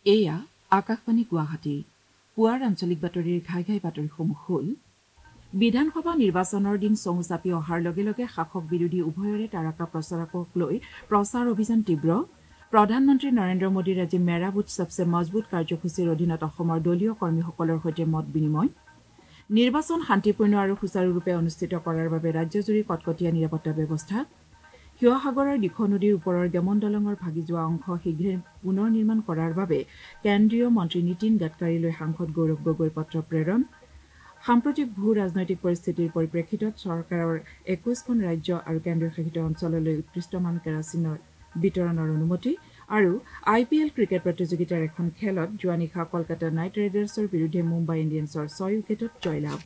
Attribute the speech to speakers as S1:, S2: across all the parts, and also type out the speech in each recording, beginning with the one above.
S1: এয়া আকাশবাণী গুৱাহাটী পুৱাৰ আঞ্চলিক বাতৰিৰ ঘাই ঘাই বাতৰিসমূহ হ'ল বিধানসভা নিৰ্বাচনৰ দিন চমু চাপি অহাৰ লগে লগে শাসক বিৰোধী উভয়ৰে তাৰকা প্ৰচাৰকক লৈ প্ৰচাৰ অভিযান তীব্ৰ প্ৰধানমন্ত্ৰী নৰেন্দ্ৰ মোদীৰ আজি মেৰা বুথ সবচে মজবুত কাৰ্যসূচীৰ অধীনত অসমৰ দলীয় কৰ্মীসকলৰ সৈতে মত বিনিময় নিৰ্বাচন শান্তিপূৰ্ণ আৰু সুচাৰুৰূপে অনুষ্ঠিত কৰাৰ বাবে ৰাজ্যজুৰি কটকটীয়া নিৰাপত্তা ব্যৱস্থা শিৱসাগৰৰ দিখৌ নদীৰ ওপৰৰ গেমন দলঙৰ ভাগি যোৱা অংশ শীঘ্ৰে পুনৰ নিৰ্মাণ কৰাৰ বাবে কেন্দ্ৰীয় মন্ত্ৰী নীতিন গাডকাৰীলৈ সাংসদ গৌৰৱ গগৈৰ পত্ৰ প্ৰেৰণ সাম্প্ৰতিক ভূ ৰাজনৈতিক পৰিস্থিতিৰ পৰিপ্ৰেক্ষিতত চৰকাৰৰ ২১খন ৰাজ্য আৰু কেন্দ্ৰীয় শাসিত অঞ্চললৈ উৎকৃষ্টমান কেৰাচিনৰ বিতৰণৰ অনুমতি আৰু IPL ক্ৰিকেট প্ৰতিযোগিতাৰ এখন খেলত যোৱা নিশা কলকাতা নাইট ৰাইডাৰ্ছৰ বিৰুদ্ধে মুম্বাই ইণ্ডিয়ানছৰ ৬ উইকেটত জয়লাভ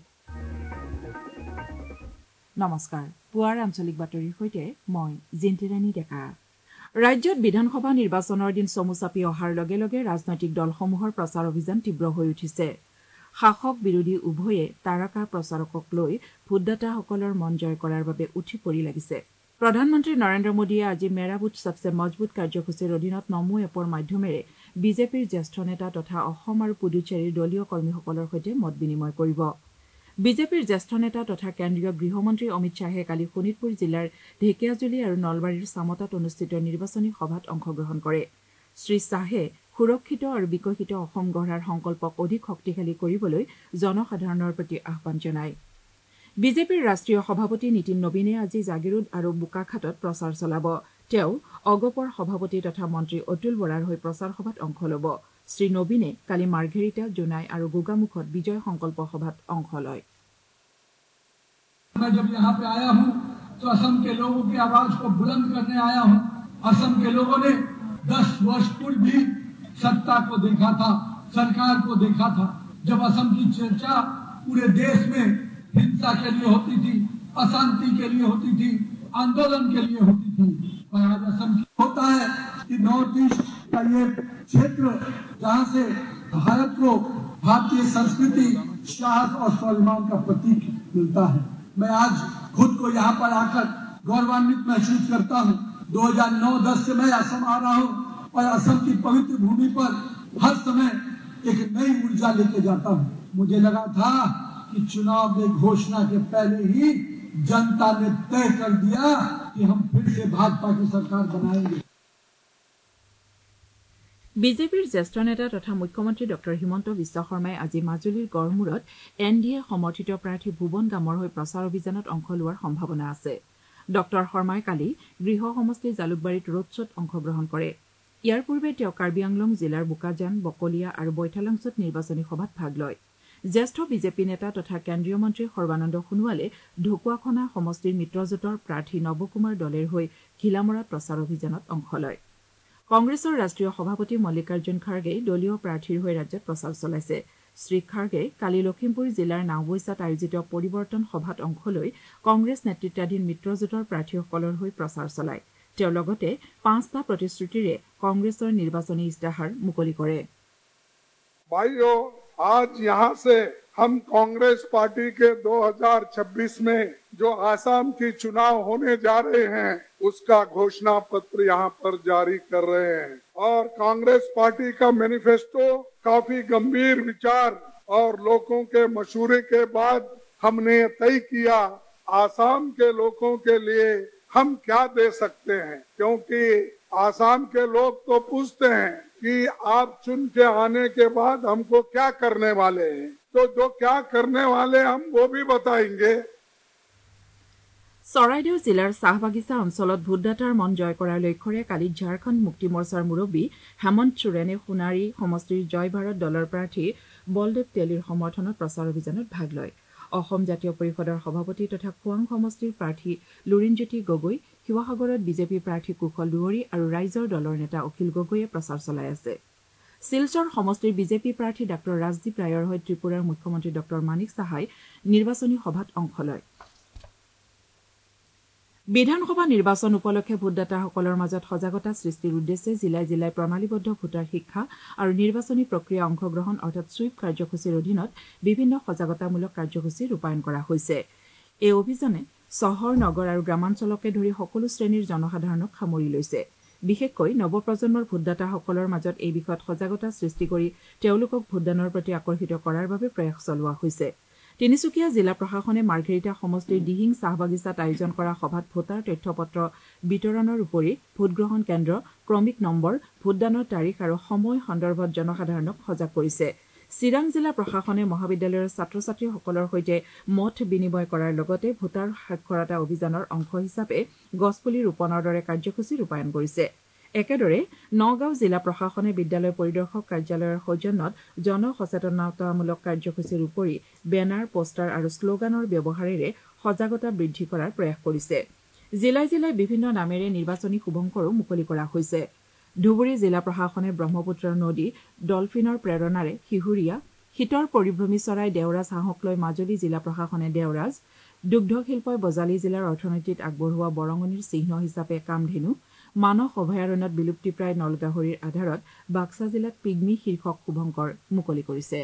S1: নমস্কাৰ পুৱাৰ আঞ্চলিক বাতৰিৰ সৈতে মই জিন্তিৰাণী ডেকা ৰাজ্যত বিধানসভা নিৰ্বাচনৰ দিন চমু চাপি অহাৰ লগে লগে ৰাজনৈতিক দলসমূহৰ প্ৰচাৰ অভিযান তীব্ৰ হৈ উঠিছে শাসক বিৰোধী উভয়ে তাৰকা প্ৰচাৰকক লৈ ভোটদাতাসকলৰ মন জয় কৰাৰ বাবে উঠি পৰি লাগিছে প্ৰধানমন্ত্ৰী নৰেন্দ্ৰ মোদীয়ে আজি মেৰা বুথ সবচে মজবুত কাৰ্যসূচীৰ অধীনত নমো এপৰ মাধ্যমেৰে বিজেপিৰ জ্যেষ্ঠ নেতা তথা অসম আৰু পুডুচেৰীৰ দলীয় কৰ্মীসকলৰ সৈতে মত বিনিময় কৰিব বিজেপিৰ জ্যেষ্ঠ নেতা তথা কেন্দ্ৰীয় গৃহমন্ত্ৰী অমিত শ্বাহে কালি শোণিতপুৰ জিলাৰ ঢেকিয়াজুলি আৰু নলবাৰীৰ চামতাত অনুষ্ঠিত নিৰ্বাচনী সভাত অংশগ্ৰহণ কৰে শ্ৰীশ্বাহে সুৰক্ষিত আৰু বিকশিত অসম গঢ়াৰ সংকল্পক অধিক শক্তিশালী কৰিবলৈ জনসাধাৰণৰ প্ৰতি আহ্বান জনায় বিজেপিৰ ৰাষ্ট্ৰীয় সভাপতি নীতিন নবীনে আজি জাগিৰোড আৰু বোকাখাটত প্ৰচাৰ চলাব তেওঁ অগপৰ সভাপতি তথা মন্ত্ৰী অতুল বৰাৰ হৈ প্ৰচাৰ সভাত অংশ ল'ব শ্ৰী নবীনে কালি মাৰ্ঘেৰিটা জোনাই আৰু গোগামুখত বিজয় সংকল্প সভাত অংশ লয়
S2: मैं जब यहाँ पे आया हूँ तो असम के लोगों की आवाज को बुलंद करने आया हूँ असम के लोगों ने 10 वर्ष पूर्व भी सत्ता को देखा था सरकार को देखा था जब असम की चर्चा पूरे देश में हिंसा के लिए होती थी अशांति के लिए होती थी आंदोलन के लिए होती थी और आज असम होता है कि नॉर्थ ईस्ट का ये क्षेत्र जहाँ से भारत को भारतीय संस्कृति साहस और स्वाभिमान का प्रतीक मिलता है मैं आज खुद को यहाँ पर आकर गौरवान्वित महसूस करता हूँ 2009-10 से मैं असम आ रहा हूँ और असम की पवित्र भूमि पर हर समय एक नई ऊर्जा लेके जाता हूँ मुझे लगा था कि चुनाव में घोषणा के पहले ही जनता ने तय कर दिया कि हम फिर से भाजपा की सरकार बनाएंगे
S1: বিজেপিৰ জ্যেষ্ঠ নেতা তথা মুখ্যমন্ত্ৰী ডক্টৰ হিমন্ত বিশ্ব শৰ্মাই আজি মাজুলীৰ গড়মূৰত এনডিএ সমৰ্থিত প্ৰাৰ্থী ভুৱন গামৰ হৈ প্ৰচাৰ অভিযানত অংশ লোৱাৰ সম্ভাৱনা আছে ডক্টৰ শৰ্মাই কালি গৃহ সমষ্টি জালুকবাৰীত ৰোড শ্বত অংশগ্ৰহণ কৰে ইয়াৰ পূৰ্বে তেওঁ কাৰ্বি আংলং জিলাৰ বোকাজান বকলীয়া আৰু বৈঠালাংছত নিৰ্বাচনী সভাত ভাগ লয় জ্যেষ্ঠ বিজেপি নেতা তথা কেন্দ্ৰীয় মন্ত্ৰী সৰ্বানন্দ সোণোৱালে ঢকুৱাখনা সমষ্টিৰ মিত্ৰজোঁটৰ প্ৰাৰ্থী নৱকুমাৰ দলেৰ হৈ ঘিলামৰাত প্ৰচাৰ অভিযানত অংশ লয় কংগ্ৰেছৰ ৰাষ্ট্ৰীয় সভাপতি মল্লিকাৰ্জুন খাৰ্গে দলীয় প্ৰাৰ্থীৰ হৈ ৰাজ্যত প্ৰচাৰ চলাইছে শ্ৰী খাৰ্গে কালি লখিমপুৰ জিলাৰ নাওবৈচাত আয়োজিত পৰিৱৰ্তন সভাত অংশ লৈ কংগ্ৰেছ নেতৃত্বাধীন মিত্ৰজোঁটৰ প্ৰাৰ্থীসকলৰ হৈ প্ৰচাৰ চলায় তেওঁ লগতে 5টা প্ৰতিশ্ৰুতিৰে কংগ্ৰেছৰ নিৰ্বাচনী ইস্তাহাৰ মুকলি কৰে
S3: भाइयों आज यहाँ से हम कांग्रेस पार्टी के 2026 में जो आसाम की चुनाव होने जा रहे हैं उसका घोषणा पत्र यहाँ पर जारी कर रहे हैं और कांग्रेस पार्टी का मैनिफेस्टो काफी गंभीर विचार और लोगों के मशवरे के बाद हमने तय किया आसाम के लोगों के लिए हम क्या दे सकते हैं क्योंकि आसाम के लोग तो पूछते हैं कि आप चुन के आने के बाद हमको क्या करने वाले हैं तो जो क्या करने वाले हम वो भी बताएंगे
S1: চৰাইদেউ জিলাৰ চাহবাগিচা অঞ্চলত ভোটদাতাৰ মন জয় কৰাৰ লক্ষ্যৰে কালি ঝাৰখণ্ড মুক্তি মৰ্চাৰ মুৰব্বী হেমন্ত চোৰেনে সোণাৰী সমষ্টিৰ জয় ভাৰত দলৰ প্ৰাৰ্থী বলদেৱ তেলীৰ সমৰ্থনত প্ৰচাৰ অভিযানত ভাগ লয় অসম জাতীয় পৰিষদৰ সভাপতি তথা খোৱাং সমষ্টিৰ প্ৰাৰ্থী লুৰিণজ্যোতি গগৈ শিৱসাগৰত বিজেপি প্ৰাৰ্থী কুশল দুৱৰী আৰু ৰাইজৰ দলৰ নেতা অখিল গগৈয়ে প্ৰচাৰ চলাই আছে শিলচৰ সমষ্টিৰ বিজেপি প্ৰাৰ্থী ডাঃ ৰাজদীপ ৰায়ৰ হৈ ত্ৰিপুৰাৰ মুখ্যমন্ত্ৰী ডঃ মানিক সাহাই নিৰ্বাচনী সভাত অংশ লয় বিধানসভা নিৰ্বাচন উপলক্ষে ভোটদাতাসকলৰ মাজত সজাগতা সৃষ্টিৰ উদ্দেশ্যে জিলাই জিলাই প্ৰণালীবদ্ধ ভোটাৰ শিক্ষা আৰু নিৰ্বাচনী প্ৰক্ৰিয়া অংশগ্ৰহণ অৰ্থাৎ সুইপ কাৰ্যসূচীৰ অধীনত বিভিন্ন সজাগতামূলক কাৰ্যসূচী ৰূপায়ণ কৰা হৈছে এই অভিযানে চহৰ নগৰ আৰু গ্ৰামাঞ্চলকে ধৰি সকলো শ্ৰেণীৰ জনসাধাৰণক সামৰি লৈছে বিশেষকৈ নৱপ্ৰজন্মৰ ভোটদাতাসকলৰ মাজত এই বিষয়ত সজাগতা সৃষ্টি কৰি তেওঁলোকক ভোটদানৰ প্ৰতি আকৰ্ষিত কৰাৰ বাবে প্ৰয়াস চলোৱা হৈছে তিনিচুকীয়া জিলা প্ৰশাসনে মাৰ্ঘেৰিটা সমষ্টিৰ দিহিং চাহবাগিচাত আয়োজন কৰা সভাত ভোটাৰ তথ্যপত্ৰ বিতৰণৰ উপৰি ভোটগ্ৰহণ কেন্দ্ৰ ক্ৰমিক নম্বৰ ভোটদানৰ তাৰিখ আৰু সময় সন্দৰ্ভত জনসাধাৰণক সজাগ কৰিছে চিৰাং জিলা প্ৰশাসনে মহাবিদ্যালয়ৰ ছাত্ৰ ছাত্ৰীসকলৰ সৈতে মত বিনিময় কৰাৰ লগতে ভোটাৰ সাক্ষৰতা অভিযানৰ অংশ হিচাপে গছপুলি ৰোপণৰ দৰে কাৰ্যসূচী ৰূপায়ণ কৰিছে একেদৰে নগাঁও জিলা প্ৰশাসনে বিদ্যালয় পৰিদৰ্শক কাৰ্যালয়ৰ সৌজন্যত জনসচেতনতামূলক কাৰ্যসূচীৰ উপৰি বেনাৰ পোষ্টাৰ আৰু শ্লোগানৰ ব্যৱহাৰেৰে সজাগতা বৃদ্ধি কৰাৰ প্ৰয়াস কৰিছে জিলাই জিলাই বিভিন্ন নামেৰে নিৰ্বাচনী শুভংকৰো মুকলি কৰা হৈছে ধুবুৰী জিলা প্ৰশাসনে ব্ৰহ্মপুত্ৰ নদী ডলফিনৰ প্ৰেৰণাৰে শিহুৰীয়া শীতৰ পৰিভ্ৰমী চৰাই দেওৰাজ হাঁহক লৈ মাজুলী জিলা প্ৰশাসনে দেওৰাজ দুগ্ধ শিল্পই বজালী জিলাৰ অৰ্থনীতিত আগবঢ়োৱা বৰঙণিৰ চিহ্ন হিচাপে কামধেনু মানস অভয়াৰণ্যত বিলুপ্তিপ্ৰায় নলগাহৰিৰ আধাৰত বাক্সা জিলাত পিগমি শীৰ্ষক শুভংকৰ মুকলি কৰিছে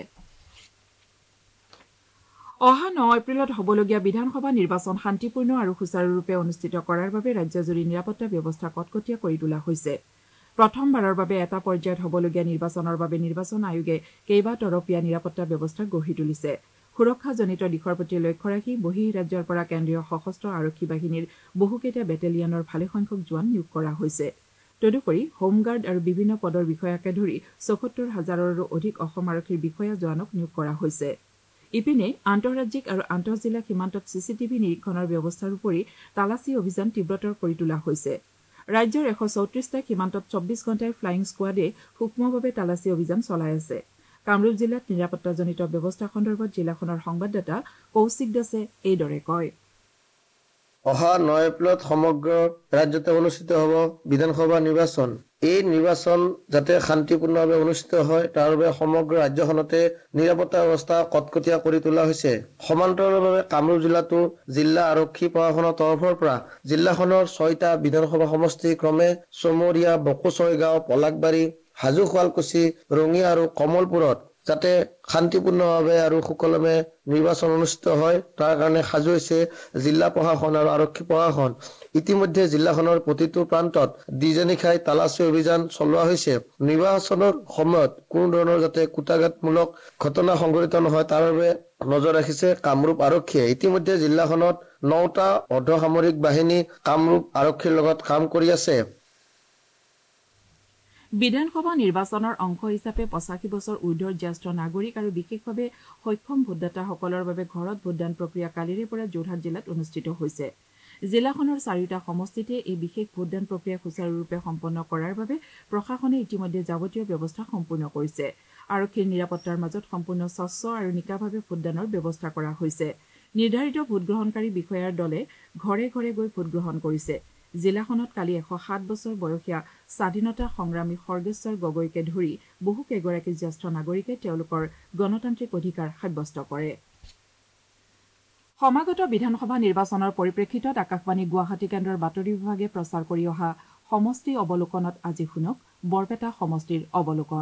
S1: অহা 9 এপ্ৰিলত হ'বলগীয়া বিধানসভা নিৰ্বাচন শান্তিপূৰ্ণ আৰু সুচাৰুৰূপে অনুষ্ঠিত কৰাৰ বাবে ৰাজ্যজুৰি নিৰাপত্তা ব্যৱস্থা কটকটীয়া কৰি তোলা হৈছে প্ৰথমবাৰৰ বাবে এটা পৰ্যায়ত হ'বলগীয়া নিৰ্বাচনৰ বাবে নিৰ্বাচন আয়োগে কেইবাতৰপীয়া নিৰাপত্তা ব্যৱস্থা গঢ়ি তুলিছে সুৰক্ষাজনিত দিশৰ প্ৰতি লক্ষ্য ৰাখি বহিঃৰাজ্যৰ পৰা কেন্দ্ৰীয় সশস্ত্ৰ আৰক্ষী বাহিনীৰ বহুকেইটা বেটেলিয়নৰ ভালেসংখ্যক জোৱান নিয়োগ কৰা হৈছে তদুপৰি হোমগাৰ্ড আৰু বিভিন্ন পদৰ বিষয়াকে ধৰি ৭৪,০০০ৰো অধিক অসম আৰক্ষীৰ বিষয়া জোৱানক নিয়োগ কৰা হৈছে ইপিনে আন্তঃৰাজ্যিক আৰু আন্তঃজিলা সীমান্তত চিচিটিভি নিৰীক্ষণৰ ব্যৱস্থাৰ উপৰি তালাচী অভিযান তীব্ৰতৰ কৰি তোলা হৈছে ৰাজ্যৰ ১৩৪টা সীমান্তত ২৪ ঘণ্টাই ফ্লাইং স্কোৱাডে সূক্ষ্মভাৱে তালাচী অভিযান চলাই আছে কামৰূপ জিলাত নিৰাপত্তাজনিত ব্যৱস্থা সন্দৰ্ভত জিলাখনৰ সংবাদদাতা কৌশিক দাসে এইদৰে কয়
S4: অহা 9 এপ্ৰিলত সমগ্ৰ ৰাজ্যতে অনুষ্ঠিত হ'ব বিধানসভা নিৰ্বাচন এই নিৰ্বাচন যাতে শান্তিপূৰ্ণভাৱে অনুষ্ঠিত হয় তাৰ বাবে সমগ্ৰ ৰাজ্যখনতে নিৰাপত্তা ব্যৱস্থা কটকটীয়া কৰি তোলা হৈছে সমান্তৰালভাৱে কামৰূপ জিলাতো জিলা আৰক্ষী প্ৰশাসনৰ তৰফৰ পৰা জিলাখনৰ 6টা বিধানসভা সমষ্টি ক্ৰমে চমৰীয়া বকুচৈগাঁও পলাকবাৰী হাজো শুৱালকুছি ৰঙিয়া আৰু কমলপুৰত যাতে শান্তিপূৰ্ণভাৱে আৰু সুকলমে নিৰ্বাচন অনুষ্ঠিত হয় তাৰ কাৰণে সাজু হৈছে জিলা প্ৰশাসন আৰু আৰক্ষী প্ৰশাসন ইতিমধ্যে জিলাখনৰ প্ৰতিটো প্ৰান্তত দিজনিখাই তালাচী অভিযান চলোৱা হৈছে নিৰ্বাচনৰ সময়ত কোনো ধৰণৰ যাতে কুটাঘাতমূলক ঘটনা সংঘটিত নহয় তাৰ বাবে নজৰ ৰাখিছে কামৰূপ আৰক্ষীয়ে ইতিমধ্যে জিলাখনত 9টা অৰ্ধসামৰিক বাহিনী কামৰূপ আৰক্ষীৰ লগত কাম কৰি আছে
S1: বিধানসভা নিৰ্বাচনৰ অংশ হিচাপে 85 বছৰ ঊৰ্ধৰ জ্যেষ্ঠ নাগৰিক আৰু বিশেষভাৱে সক্ষম ভোটদাতাসকলৰ বাবে ঘৰত ভোটদান প্ৰক্ৰিয়া কালিৰে পৰা যোৰহাট জিলাত অনুষ্ঠিত হৈছে জিলাখনৰ 4টা সমষ্টিতে এই বিশেষ ভোটদান প্ৰক্ৰিয়া সুচাৰুৰূপে সম্পন্ন কৰাৰ বাবে প্ৰশাসনে ইতিমধ্যে যাৱতীয় ব্যৱস্থা সম্পূৰ্ণ কৰিছে আৰক্ষীৰ নিৰাপত্তাৰ মাজত সম্পূৰ্ণ স্বচ্ছ আৰু নিকাভাৱে ভোটদানৰ ব্যৱস্থা কৰা হৈছে নিৰ্ধাৰিত ভোটগ্ৰহণকাৰী বিষয়াৰ দলে ঘৰে ঘৰে গৈ ভোটগ্ৰহণ কৰিছে জিলাখনত কালি 107 বছৰ বয়সীয়া স্বাধীনতা সংগ্ৰামী সৰ্গেশ্বৰ গগৈকে ধৰি বহু কেইগৰাকী জ্যেষ্ঠ নাগৰিকে তেওঁলোকৰ গণতান্ত্ৰিক অধিকাৰ সাব্যস্ত কৰে সমাগত বিধানসভা নিৰ্বাচনৰ পৰিপ্ৰেক্ষিতত আকাশবাণী গুৱাহাটী কেন্দ্ৰৰ বাতৰি বিভাগে প্ৰচাৰ কৰি অহা সমষ্টি অৱলোকনত আজি শুনক বৰপেটা সমষ্টিৰ অৱলোকন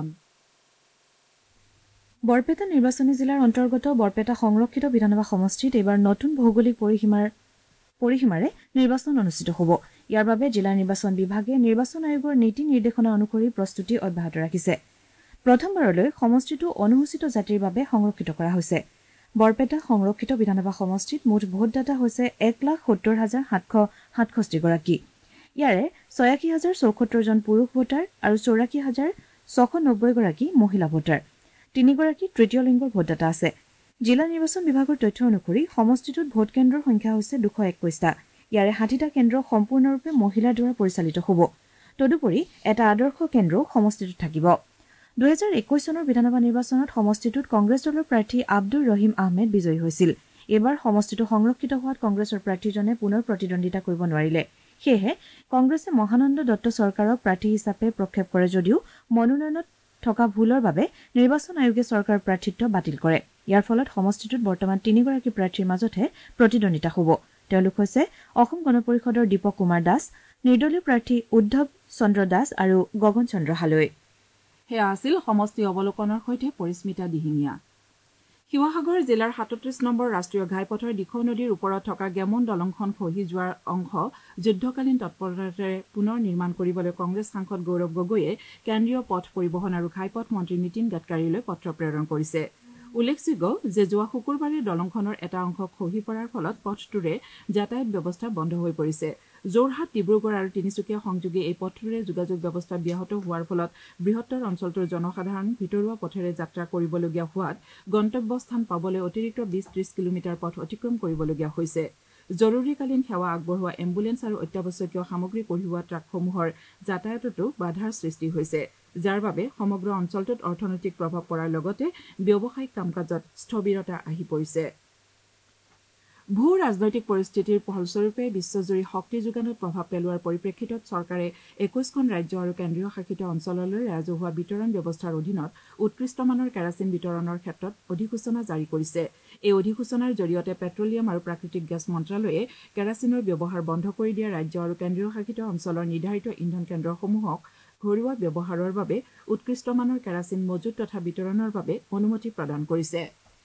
S5: বৰপেটা নিৰ্বাচনী জিলাৰ অন্তৰ্গত বৰপেটা সংৰক্ষিত বিধানসভা সমষ্টিত এইবাৰ নতুন ভৌগোলিক পৰিসীমাৰে নিৰ্বাচন অনুষ্ঠিত হ'ব ইয়াৰ বাবে জিলা নিৰ্বাচন বিভাগে নিৰ্বাচন আয়োগৰ নীতি নিৰ্দেশনা অনুসৰি প্ৰস্তুতি অব্যাহত ৰাখিছে প্ৰথমবাৰলৈ সমষ্টিটো অনুসূচিত জাতিৰ বাবে সংৰক্ষিত কৰা হৈছে বৰপেটা সংৰক্ষিত বিধানসভা সমষ্টিত মুঠ ভোটদাতা হৈছে 1,70,767 গৰাকী ইয়াৰে 86,074 জন পুৰুষ ভোটাৰ আৰু 84,690 গৰাকী মহিলা ভোটাৰ 3 গৰাকী তৃতীয় লিংগৰ ভোটদাতা আছে জিলা নিৰ্বাচন বিভাগৰ তথ্য অনুসৰি সমষ্টিটোত ভোট কেন্দ্ৰৰ সংখ্যা হৈছে 221টা ইয়াৰে 60টা কেন্দ্ৰ সম্পূৰ্ণৰূপে মহিলাৰ দ্বাৰা পৰিচালিত হ'ব তদুপৰি এটা আদৰ্শ কেন্দ্ৰও সমষ্টিটোত থাকিব 2021 চনৰ বিধানসভা নিৰ্বাচনত সমষ্টিটোত কংগ্ৰেছ দলৰ প্ৰাৰ্থী আব্দুৰ ৰহিম আহমেদ বিজয়ী হৈছিল এবাৰ সমষ্টিটো সংৰক্ষিত হোৱাত কংগ্ৰেছৰ প্ৰাৰ্থীজনে পুনৰ প্ৰতিদ্বন্দ্বিতা কৰিব নোৱাৰিলে সেয়েহে কংগ্ৰেছে মহানন্দ দত্ত চৰকাৰক প্ৰাৰ্থী হিচাপে প্ৰক্ষেপ কৰে যদিও মনোনয়নত থকা ভুলৰ বাবে নিৰ্বাচন আয়োগে চৰকাৰ প্ৰাৰ্থিত্ব বাতিল কৰে ইয়াৰ ফলত সমষ্টিটোত বৰ্তমান 3 গৰাকী প্ৰাৰ্থীৰ মাজতহে প্ৰতিদ্বন্দ্বিতা হ'ব তেওঁলোক হৈছে অসম গণ পৰিষদৰ দীপক কুমাৰ দাস নিৰ্দলীয় প্ৰাৰ্থী উদ্ধৱ চন্দ্ৰ দাস আৰু গগন চন্দ্ৰ হালৈ
S1: সেয়া আছিল সমষ্টি অৱলোকনৰ সৈতে পৰিস্মিতা দিহিঙীয়া শিৱসাগৰ জিলাৰ ৩৭ নম্বৰ ৰাষ্ট্ৰীয় ঘাইপথৰ দিখৌ নদীৰ ওপৰত থকা গেমন দলংখন খহি যোৱাৰ অংশ যুদ্ধকালীন তৎপৰতাৰে পুনৰ নিৰ্মাণ কৰিবলৈ কংগ্ৰেছ সাংসদ গৌৰৱ গগৈয়ে কেন্দ্ৰীয় পথ পৰিবহণ আৰু ঘাইপথ মন্ত্ৰী নীতিন গাডকাৰীলৈ পত্ৰ প্ৰেৰণ কৰিছে। উল্লেখযোগ্য যে যোৱা শুকুৰবাৰে দলংখনৰ এটা অংশ খহি পৰাৰ ফলত পথটোৰে যাতায়াত ব্যৱস্থা বন্ধ হৈ পৰিছে। যোৰহাট, ডিব্ৰুগড় আৰু তিনিচুকীয়া সংযোগী এই পথটোৰে যোগাযোগ ব্যৱস্থা ব্যাহত হোৱাৰ ফলত বৃহত্তৰ অঞ্চলটোৰ জনসাধাৰণ ভিতৰুৱা পথেৰে যাত্ৰা কৰিবলগীয়া হোৱাত গন্তব্যস্থান পাবলৈ অতিৰিক্ত ২০-৩০ কিলোমিটাৰ পথ অতিক্ৰম কৰিবলগীয়া হৈছে। জৰুৰীকালীন সেৱা আগবঢ়োৱা এম্বুলেন্স আৰু অত্যাৱশ্যকীয় সামগ্ৰী কঢ়িওৱা ট্ৰাকসমূহৰ যাতায়াততো বাধাৰ সৃষ্টি হৈছে, যাৰ বাবে সমগ্ৰ অঞ্চলটোত অৰ্থনৈতিক প্ৰভাৱ পৰাৰ লগতে ব্যৱসায়িক কাম কাজত স্থবিৰতা আহি পৰিছে। ভূ ৰাজনৈতিক পৰিস্থিতিৰ ফলস্বৰূপে বিশ্বজুৰি শক্তি যোগানত প্ৰভাৱ পেলোৱাৰ পৰিপ্ৰেক্ষিতত চৰকাৰে ২১খন ৰাজ্য আৰু কেন্দ্ৰীয় শাসিত অঞ্চললৈ ৰাজহুৱা বিতৰণ ব্যৱস্থাৰ অধীনত উৎকৃষ্টমানৰ কেৰাচিন বিতৰণৰ ক্ষেত্ৰত অধিসূচনা জাৰি কৰিছে। এই অধিসূচনাৰ জৰিয়তে পেট্ৰলিয়াম আৰু প্ৰাকৃতিক গেছ মন্ত্ৰালয়ে কেৰাচিনৰ ব্যৱহাৰ বন্ধ কৰি দিয়া ৰাজ্য আৰু কেন্দ্ৰীয় শাসিত অঞ্চলৰ নিৰ্ধাৰিত ইন্ধন কেন্দ্ৰসমূহক ঘৰুৱা ব্যৱহাৰৰ বাবে উৎকৃষ্টমানৰ কেৰাচিন মজুত তথা বিতৰণৰ বাবে অনুমতি প্ৰদান কৰিছে।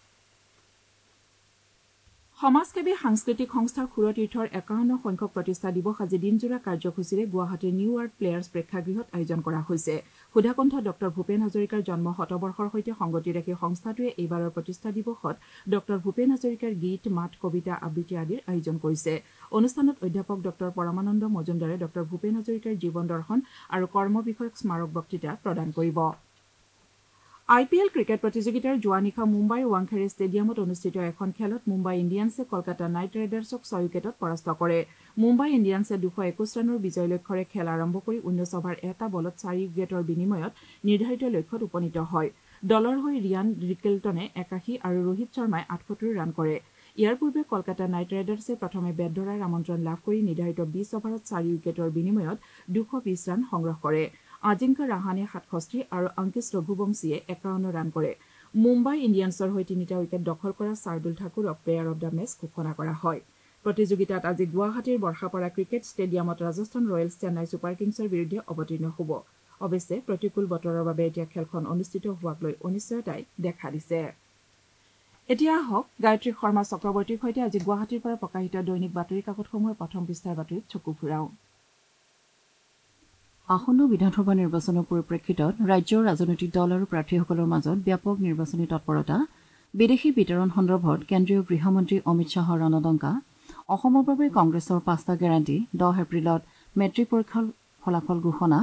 S1: সমাজসেৱী সাংস্কৃতিক সংস্থা সুৰতীৰ্থৰ ৫১ সংখ্যক প্ৰতিষ্ঠা দিৱস আজি দিনজোৰা কাৰ্যসূচীৰে গুৱাহাটীৰ নিউ আৰ্ট প্লেয়াৰ্ছ প্ৰেক্ষাগৃহত আয়োজন কৰা হৈছে। সুধাকণ্ঠ ড ভূপেন হাজৰিকাৰ জন্ম শতবৰ্ষৰ সৈতে সংগতি ৰাখি সংস্থাটোৱে এইবাৰৰ প্ৰতিষ্ঠা দিৱসত ড ভূপেন হাজৰিকাৰ গীত, মাত, কবিতা, আবৃত্তি আদিৰ আয়োজন কৰিছে। অনুষ্ঠানত অধ্যাপক ড পৰমানন্দ মজুমদাৰে ড ভূপেন হাজৰিকাৰ জীৱন দৰ্শন আৰু কৰ্ম বিষয়ক স্মাৰক বক্তৃতা প্ৰদান কৰিব। IPL ক্ৰিকেট প্ৰতিযোগিতাৰ যোৱা নিশা মুম্বাইৰ ৱাংখেড়ে ষ্টেডিয়ামত অনুষ্ঠিত এখন খেলত মুম্বাই ইণ্ডিয়ানছে কলকাতা নাইট ৰাইডাৰ্ছক ৬ উইকেটত পৰাস্ত কৰে। মুম্বাই ইণ্ডিয়ানছে ২২১ ৰানৰ বিজয় লক্ষ্যৰে খেল আৰম্ভ কৰি ১৯ অভাৰ এটা বলত ৪ উইকেটৰ বিনিময়ত নিৰ্ধাৰিত লক্ষ্যত উপনীত হয়। দলৰ হৈ ৰিয়ান ৰিকেলটনে ৮১ আৰু ৰোহিত শৰ্মাই ৭৮ ৰান কৰে। ইয়াৰ পূৰ্বে কলকাতা নাইট ৰাইডাৰ্ছে প্ৰথমে বেট ধৰাৰ আমন্ত্ৰণ লাভ কৰি নিৰ্ধাৰিত ২০ অভাৰত ৪ উইকেটৰ বিনিময়ত ২২০ ৰান সংগ্ৰহ কৰে। আজিংক্য ৰাহানে ৬৭ আৰু অংকিছ ৰঘুবংশীয়ে ৫১ ৰান কৰে। মুম্বাই ইণ্ডিয়ানছৰ হৈ ৩টা উইকেট দখল কৰা শাৰ্দুল ঠাকুৰক প্লেয়াৰ অব দ্য মেচ ঘোষণা কৰা হয়। প্ৰতিযোগিতাত আজি গুৱাহাটীৰ বৰ্ষাপাৰা ক্ৰিকেট ষ্টেডিয়ামত ৰাজস্থান ৰয়েলছ চেন্নাই ছুপাৰ কিংছৰ বিৰুদ্ধে অৱতীৰ্ণ হ'ব। অৱশ্যে প্ৰতিকূল বতৰৰ বাবে এতিয়া খেলখন অনুষ্ঠিত হোৱাক লৈ অনিশ্চয়তাই দেখা দিছে। এতিয়া আহক গায়ত্ৰী শৰ্মা চক্ৰৱৰ্তীৰ সৈতে আজি গুৱাহাটীৰ পৰা প্ৰকাশিত দৈনিক বাতৰি কাকতসমূহৰ প্ৰথম পৃষ্ঠাৰ বাতৰিত চকু ফুৰাওঁ। আসন্ন বিধানসভা নিৰ্বাচনৰ পৰিপ্ৰেক্ষিতত ৰাজ্যৰ ৰাজনৈতিক দল আৰু প্ৰাৰ্থীসকলৰ মাজত ব্যাপক নিৰ্বাচনী তৎপৰতা, বিদেশী বিতৰণ সন্দৰ্ভত কেন্দ্ৰীয় গৃহমন্ত্ৰী অমিত শ্বাহৰ ৰণদংকা, অসমৰ বাবে কংগ্ৰেছৰ ৫টা গেৰাণ্টি, ১০ এপ্ৰিলত মেট্ৰিক পৰীক্ষাৰ ফলাফল ঘোষণা,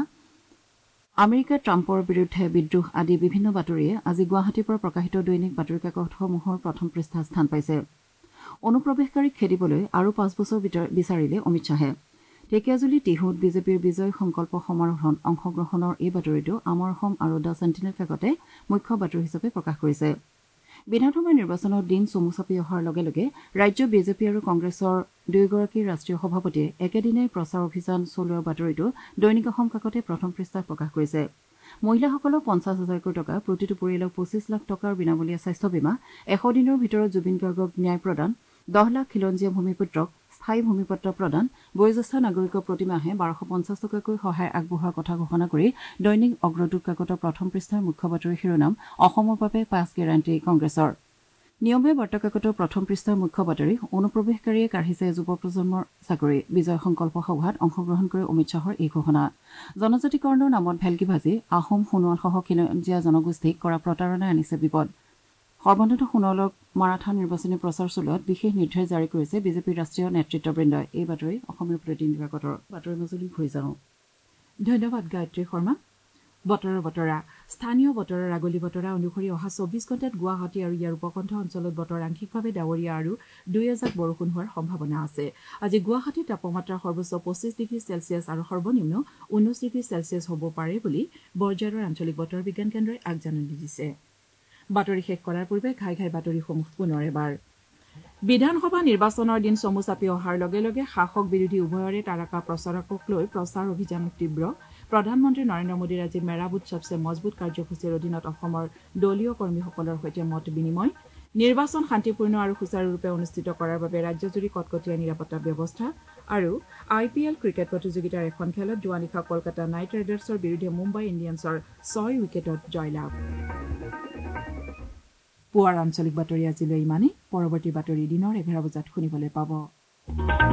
S1: আমেৰিকাই ট্ৰাম্পৰ বিৰুদ্ধে বিদ্ৰোহ আদি বিভিন্ন বাতৰিয়ে আজি গুৱাহাটীৰ পৰা প্ৰকাশিত দৈনিক বাতৰি কাকতসমূহৰ প্ৰথম পৃষ্ঠাত স্থান পাইছে। অনুপ্ৰৱেশকাৰীক খেদিবলৈ আৰু ৫ বছৰ বিচাৰিলে অমিত শ্বাহে। ঢেকিয়াজুলি টিহুত বিজেপিৰ বিজয় সংকল্প সমাৰোহত অংশগ্ৰহণৰ এই বাতৰিটো আমাৰ অসম আৰু দ্য চেণ্টিনেল কাকতে মুখ্য বাতৰি হিচাপে প্ৰকাশ কৰিছে। বিধানসভা নিৰ্বাচনৰ দিন চমু চাপি অহাৰ লগে লগে ৰাজ্য বিজেপি আৰু কংগ্ৰেছৰ দুয়োগৰাকী ৰাষ্ট্ৰীয় সভাপতিয়ে একেদিনাই প্ৰচাৰ অভিযান চলোৱাৰ বাতৰিটো দৈনিক অসম কাকতে প্ৰথম পৃষ্ঠাত প্ৰকাশ কৰিছে। মহিলাসকলক ৫০,০০০ টকা, প্ৰতিটো পৰিয়ালক ২৫ লাখ টকাৰ বিনামূলীয়া স্বাস্থ্য বীমা, ১০০ দিনৰ ভিতৰত জুবিন গাৰ্গক ন্যায় প্ৰদান, ১০ লাখ খিলঞ্জীয়া ভূমিপুত্ৰক স্থায়ী ভূমিপত্ৰ প্ৰদান, বয়োজ্যেষ্ঠ নাগৰিকক প্ৰতিমাহে ১২৫০ টকাকৈ সহায় আগবঢ়োৱাৰ কথা ঘোষণা কৰি দৈনিক অগ্ৰদূত কাকতৰ প্ৰথম পৃষ্ঠাৰ মুখ্য বাতৰি শিৰোনাম অসমৰ বাবে ৫ গেৰাণ্টি কংগ্ৰেছৰ। নিয়মীয়া বাৰ্তা কাকতৰ প্ৰথম পৃষ্ঠাৰ মুখ্য বাতৰি অনুপ্ৰৱেশকাৰীয়ে কাঢ়িছে যুৱ প্ৰজন্মৰ চাকৰি, বিজয় সংকল্প সভাত অংশগ্ৰহণ কৰি অমিত শ্বাহৰ এই ঘোষণা। জনজাতিকৰণৰ নামত ভেলকি ভাজি আহোম, সোণোৱালসহ খিলঞ্জীয়া জনগোষ্ঠীক কৰা প্ৰতাৰণাই আনিছে বিপদ। সৰ্বানন্দ সোণোৱালক মাৰাঠা নিৰ্বাচনী প্ৰচাৰ চলোৱাত বিশেষ নিৰ্দেশ জাৰি কৰিছে বিজেপিৰ ৰাষ্ট্ৰীয় নেতৃত্ববৃন্দই। এই বাতৰি অসমীয়া প্ৰতিনিধি কাকতৰ বাতৰি মাজুলী ঘূৰি যাওঁ। ধন্যবাদ গায়ত্ৰী শৰ্মা। বতৰৰ বতৰা স্থানীয় বতৰৰ আগলি বতৰা অনুসৰি অহা ২৪ ঘণ্টাত গুৱাহাটী আৰু ইয়াৰ উপকণ্ঠ অঞ্চলত বতৰ আংশিকভাৱে ডাৱৰীয়া আৰু ২ এজাক বৰষুণ হোৱাৰ সম্ভাৱনা আছে। আজি গুৱাহাটীৰ তাপমাত্ৰা সৰ্বোচ্চ ২৫ ডিগ্ৰী চেলছিয়াছ আৰু সৰ্বনিম্ন ১৯ ডিগ্ৰী চেলছিয়াছ হ'ব পাৰে বুলি বৰঝাৰৰ আঞ্চলিক বতৰ বিজ্ঞান কেন্দ্ৰই আগজাননী দিছে। বাতৰি শেষ কৰাৰ পূৰ্বে ঘাই ঘাই বাতৰিসমূহ পুনৰ এবাৰ। বিধানসভা নিৰ্বাচনৰ দিন চমু চাপি অহাৰ লগে লগে শাসক বিৰোধী উভয়ৰে তাৰকা প্ৰচাৰকক লৈ প্ৰচাৰ অভিযান তীব্ৰ। প্ৰধানমন্ত্ৰী নৰেন্দ্ৰ মোদীৰ আজি মেৰা বুথ সবচে মজবুত কাৰ্যসূচীৰ অধীনত অসমৰ দলীয় কৰ্মীসকলৰ সৈতে মত বিনিময়। নিৰ্বাচন শান্তিপূৰ্ণ আৰু সুচাৰুৰূপে অনুষ্ঠিত কৰাৰ বাবে ৰাজ্যজুৰি কটকটীয়া নিৰাপত্তা ব্যৱস্থা। আৰু IPL ক্ৰিকেট প্ৰতিযোগিতাৰ এখন খেলত যোৱা নিশা কলকাতা নাইট ৰাইডাৰ্ছৰ বিৰুদ্ধে মুম্বাই ইণ্ডিয়ানছৰ ৬ উইকেটত জয়লাভ। পুৱাৰ আঞ্চলিক বাতৰি আজিলৈ ইমানেই পৰৱৰ্তী বাতৰি দিনৰ 11 বজাত শুনিবলৈ পাব